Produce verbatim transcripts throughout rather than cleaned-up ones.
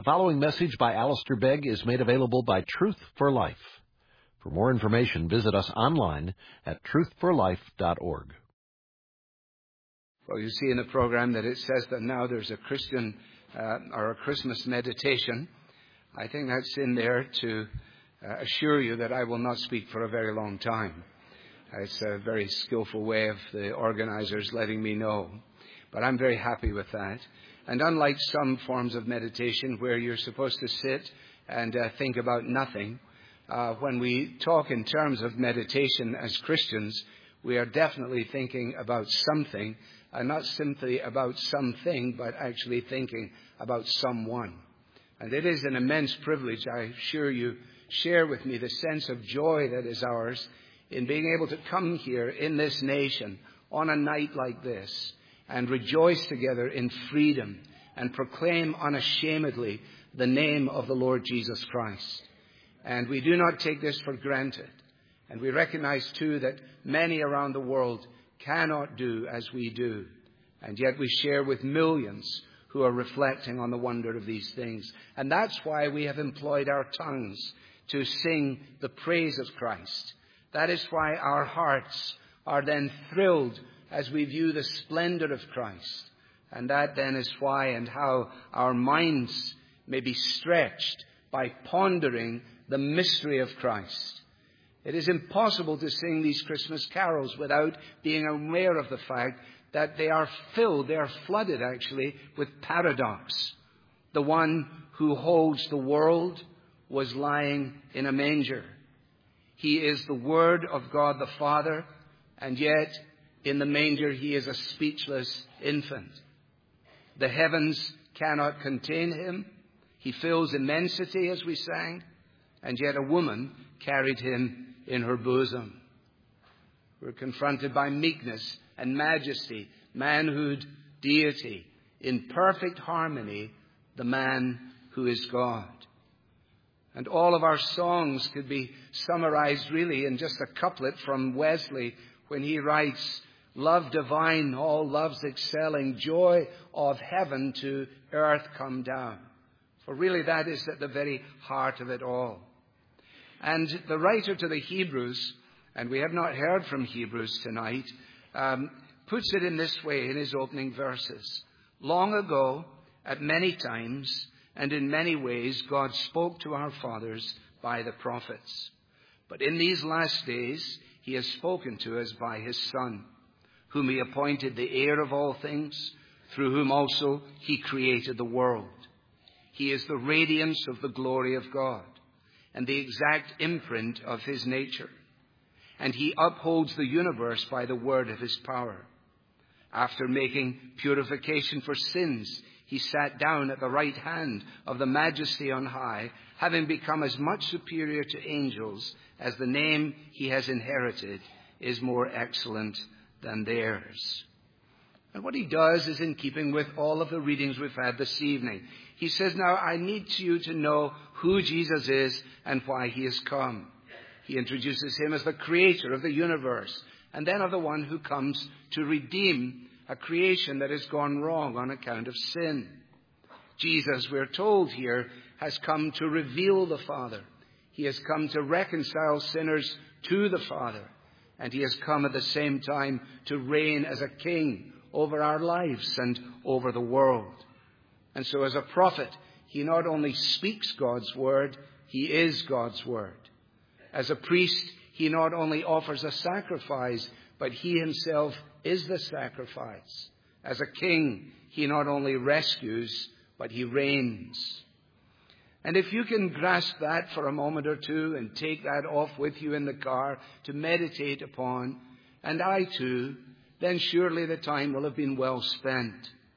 The following message by Alistair Begg is made available by Truth for Life. For more information, visit us online at truth for life dot org. Well, you see in the program that it says that now there's a Christian uh, or a Christmas meditation. I think that's in there to uh, assure you that I will not speak for a very long time. It's a very skillful way of the organizers letting me know. But I'm very happy with that. And unlike some forms of meditation where you're supposed to sit and uh, think about nothing, uh, when we talk in terms of meditation as Christians, we are definitely thinking about something, and not simply about something, but actually thinking about someone. And it is an immense privilege, I'm sure you share with me the sense of joy that is ours in being able to come here in this nation on a night like this and rejoice together in freedom and proclaim unashamedly the name of the Lord Jesus Christ. And we do not take this for granted. And we recognize, too, that many around the world cannot do as we do. And yet we share with millions who are reflecting on the wonder of these things. And that's why we have employed our tongues to sing the praise of Christ. That is why our hearts are then thrilled as we view the splendor of Christ. And that then is why and how our minds may be stretched by pondering the mystery of Christ. It is impossible to sing these Christmas carols without being aware of the fact that they are filled, they are flooded actually, with paradox. The one who holds the world was lying in a manger. He is the Word of God the Father, and yet in the manger he is a speechless infant. The heavens cannot contain him. He fills immensity, as we sang, and yet a woman carried him in her bosom. We're confronted by meekness and majesty, manhood, deity, in perfect harmony, the man who is God. And all of our songs could be summarized really in just a couplet from Wesley when he writes, "Love divine, all loves excelling, joy of heaven to earth come down." For really that is at the very heart of it all. And the writer to the Hebrews, and we have not heard from Hebrews tonight, um, puts it in this way in his opening verses. Long ago, at many times and in many ways, God spoke to our fathers by the prophets. But in these last days, he has spoken to us by his Son, whom he appointed the heir of all things, through whom also he created the world. He is the radiance of the glory of God and the exact imprint of his nature. And he upholds the universe by the word of his power. After making purification for sins, he sat down at the right hand of the Majesty on high, having become as much superior to angels as the name he has inherited is more excellent than theirs. And what he does is in keeping with all of the readings we've had this evening. He says, now I need you to know who Jesus is and why he has come. He introduces him as the creator of the universe, and then of the one who comes to redeem a creation that has gone wrong on account of sin. Jesus, we're told here, has come to reveal the Father. He has come to reconcile sinners to the Father. And he has come at the same time to reign as a king over our lives and over the world. And so as a prophet, he not only speaks God's word, he is God's word. As a priest, he not only offers a sacrifice, but he himself is the sacrifice. As a king, he not only rescues, but he reigns. And if you can grasp that for a moment or two and take that off with you in the car to meditate upon, and I too, then surely the time will have been well spent.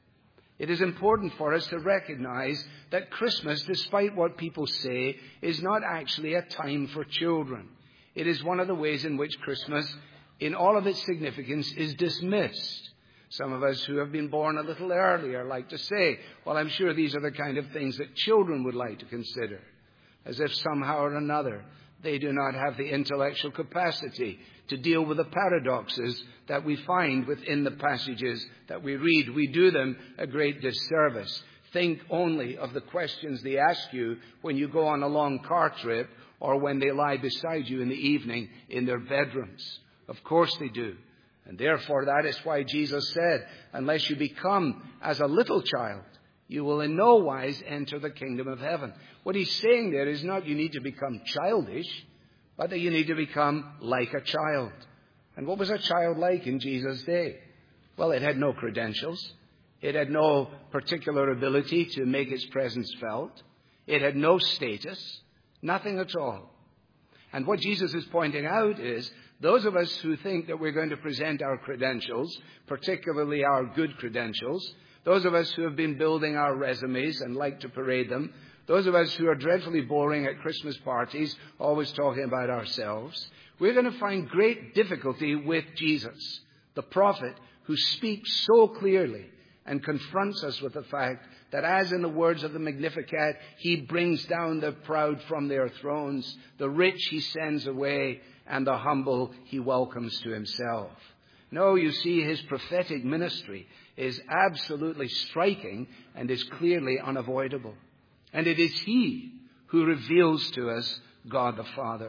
It is important for us to recognize that Christmas, despite what people say, is not actually a time for children. It is one of the ways in which Christmas, in all of its significance, is dismissed. Some of us who have been born a little earlier like to say, well, I'm sure these are the kind of things that children would like to consider, as if somehow or another they do not have the intellectual capacity to deal with the paradoxes that we find within the passages that we read. We do them a great disservice, think only of the questions they ask you when you go on a long car trip or when they lie beside you in the evening in their bedrooms. Of course they do. And therefore that is why Jesus said, unless you become as a little child, you will in no wise enter the kingdom of heaven. What he's saying there is not you need to become childish, but that you need to become like a child. And what was a child like in Jesus' day? Well, it had no credentials. It had no particular ability to make its presence felt. It had no status. Nothing at all. And what Jesus is pointing out is those of us who think that we're going to present our credentials, particularly our good credentials, those of us who have been building our resumes and like to parade them, those of us who are dreadfully boring at Christmas parties, always talking about ourselves, we're going to find great difficulty with Jesus, the prophet who speaks so clearly and confronts us with the fact that, as in the words of the Magnificat, he brings down the proud from their thrones, the rich he sends away, and the humble he welcomes to himself. No, you see, his prophetic ministry is absolutely striking and is clearly unavoidable. And it is he who reveals to us God the Father.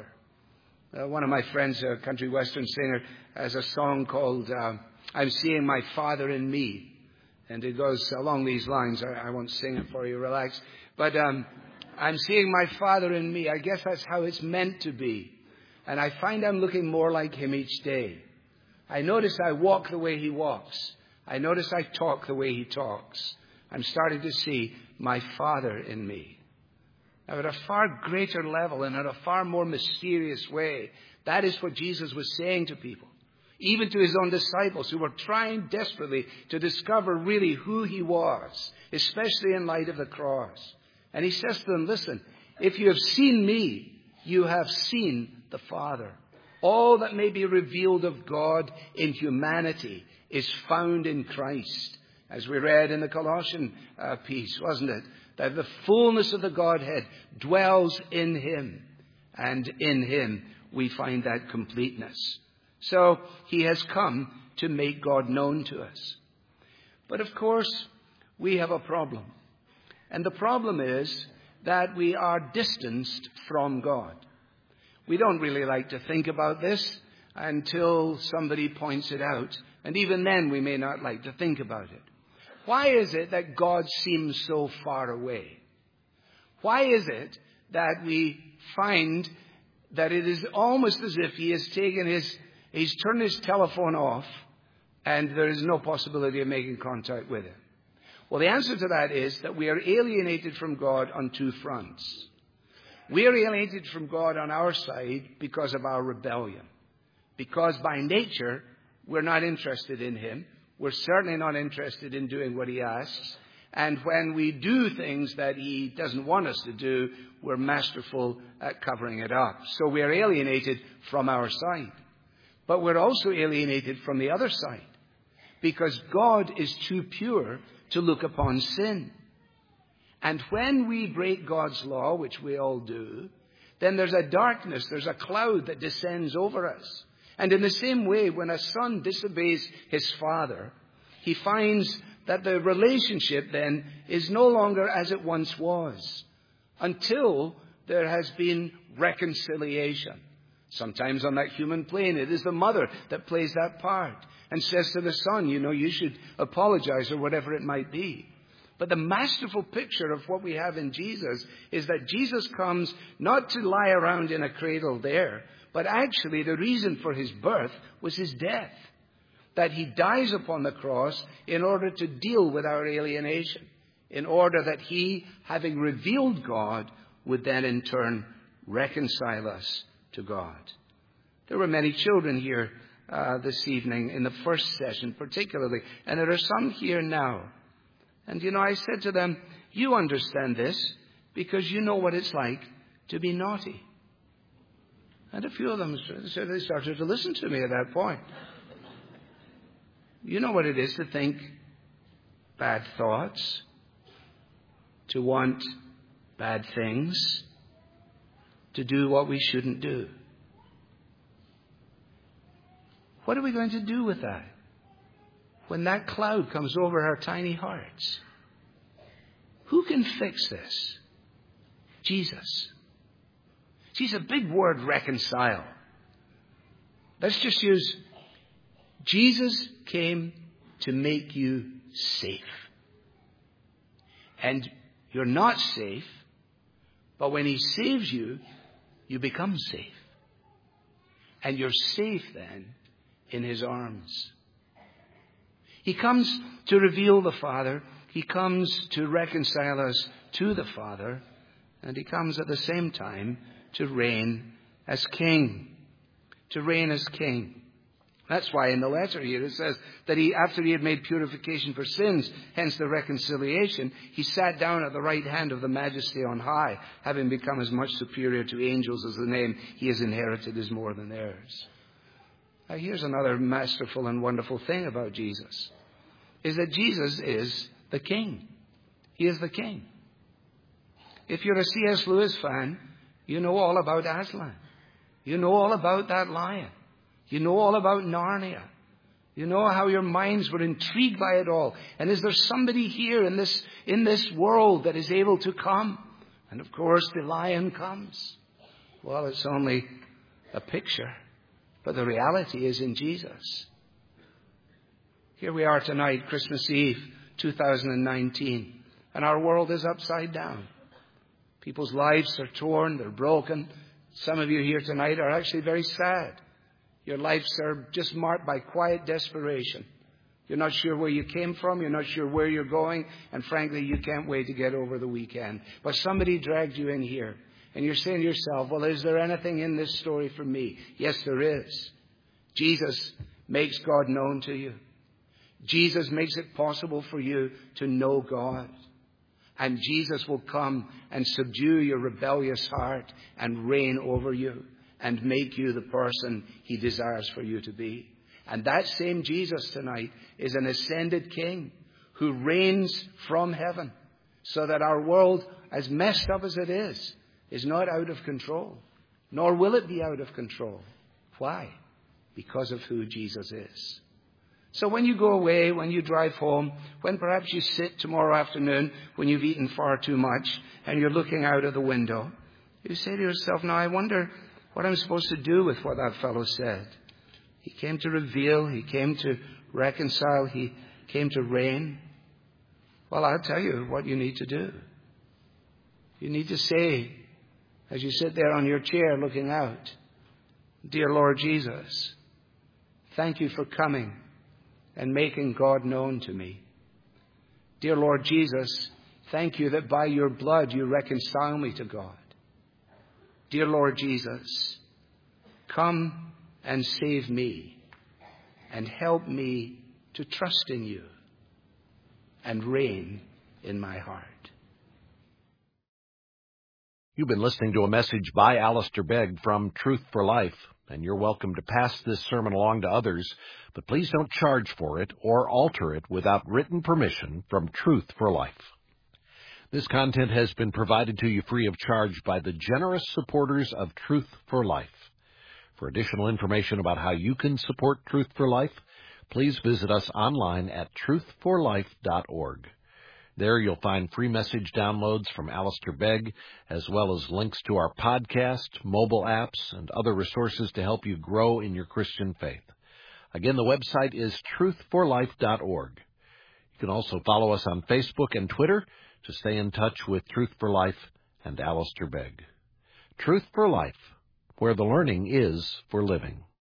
Uh, one of my friends, a country western singer, has a song called uh, I'm Seeing My Father in Me. And it goes along these lines. I, I won't sing it for you, relax. But um, I'm seeing my Father in me. I guess that's how it's meant to be. And I find I'm looking more like him each day. I notice I walk the way he walks. I notice I talk the way he talks. I'm starting to see my Father in me. Now, at a far greater level and in a far more mysterious way, that is what Jesus was saying to people. Even to his own disciples who were trying desperately to discover really who he was, especially in light of the cross. And he says to them, listen, if you have seen me, you have seen the Father. All that may be revealed of God in humanity is found in Christ. As we read in the Colossian uh, piece, wasn't it? That the fullness of the Godhead dwells in him. And in him we find that completeness. So he has come to make God known to us. But of course, we have a problem. And the problem is that we are distanced from God. We don't really like to think about this until somebody points it out. And even then, we may not like to think about it. Why is it that God seems so far away? Why is it that we find that it is almost as if he has taken his He's turned his telephone off and there is no possibility of making contact with him? Well, the answer to that is that we are alienated from God on two fronts. We are alienated from God on our side because of our rebellion. Because by nature, we're not interested in him. We're certainly not interested in doing what he asks. And when we do things that he doesn't want us to do, we're masterful at covering it up. So we are alienated from our side. But we're also alienated from the other side, because God is too pure to look upon sin. And when we break God's law, which we all do, then there's a darkness, there's a cloud that descends over us. And in the same way, when a son disobeys his father, he finds that the relationship then is no longer as it once was, until there has been reconciliation. Sometimes on that human plane, it is the mother that plays that part and says to the son, you know, you should apologize or whatever it might be. But the masterful picture of what we have in Jesus is that Jesus comes not to lie around in a cradle there, but actually the reason for his birth was his death. That he dies upon the cross in order to deal with our alienation, in order that he, having revealed God, would then in turn reconcile us to God. There were many children here uh, this evening in the first session particularly, and there are some here now. And you know, I said to them, you understand this because you know what it's like to be naughty. And a few of them said they started to listen to me at that point. You know what it is to think bad thoughts, to want bad things, to do what we shouldn't do. What are we going to do with that when that cloud comes over our tiny hearts? Who can fix this? Jesus. See, it's a big word, reconcile. Let's just use, Jesus came to make you safe. And you're not safe, but when he saves you, you become safe. And you're safe then in his arms. He comes to reveal the Father. He comes to reconcile us to the Father. And he comes at the same time to reign as King. To reign as King. That's why in the letter here it says that he, after he had made purification for sins, hence the reconciliation, he sat down at the right hand of the Majesty on high, having become as much superior to angels as the name he has inherited is more than theirs. Now here's another masterful and wonderful thing about Jesus, is that Jesus is the King. He is the King. If you're a C S Lewis fan, you know all about Aslan. You know all about that lion. You know all about Narnia. You know how your minds were intrigued by it all. And is there somebody here in this, in this world that is able to come? And of course the lion comes. Well, it's only a picture. But the reality is in Jesus. Here we are tonight, Christmas Eve, two thousand nineteen. And our world is upside down. People's lives are torn, they're broken. Some of you here tonight are actually very sad. Your lives are just marked by quiet desperation. You're not sure where you came from. You're not sure where you're going. And frankly, you can't wait to get over the weekend. But somebody dragged you in here. And you're saying to yourself, well, is there anything in this story for me? Yes, there is. Jesus makes God known to you. Jesus makes it possible for you to know God. And Jesus will come and subdue your rebellious heart and reign over you and make you the person he desires for you to be. And that same Jesus tonight is an ascended King who reigns from heaven, so that our world, as messed up as it is, is not out of control, nor will it be out of control. Why? Because of who Jesus is. So when you go away, when you drive home, when perhaps you sit tomorrow afternoon when you've eaten far too much and you're looking out of the window, you say to yourself, now I wonder what I'm supposed to do with what that fellow said. He came to reveal, he came to reconcile, he came to reign. Well, I'll tell you what you need to do. You need to say, as you sit there on your chair looking out, dear Lord Jesus, thank you for coming and making God known to me. Dear Lord Jesus, thank you that by your blood you reconcile me to God. Dear Lord Jesus, come and save me and help me to trust in you and reign in my heart. You've been listening to a message by Alistair Begg from Truth for Life, and you're welcome to pass this sermon along to others, but please don't charge for it or alter it without written permission from Truth for Life. This content has been provided to you free of charge by the generous supporters of Truth for Life. For additional information about how you can support Truth for Life, please visit us online at truth for life dot org. There you'll find free message downloads from Alistair Begg, as well as links to our podcast, mobile apps, and other resources to help you grow in your Christian faith. Again, the website is truth for life dot org. You can also follow us on Facebook and Twitter to stay in touch with Truth for Life and Alistair Begg. Truth for Life, where the learning is for living.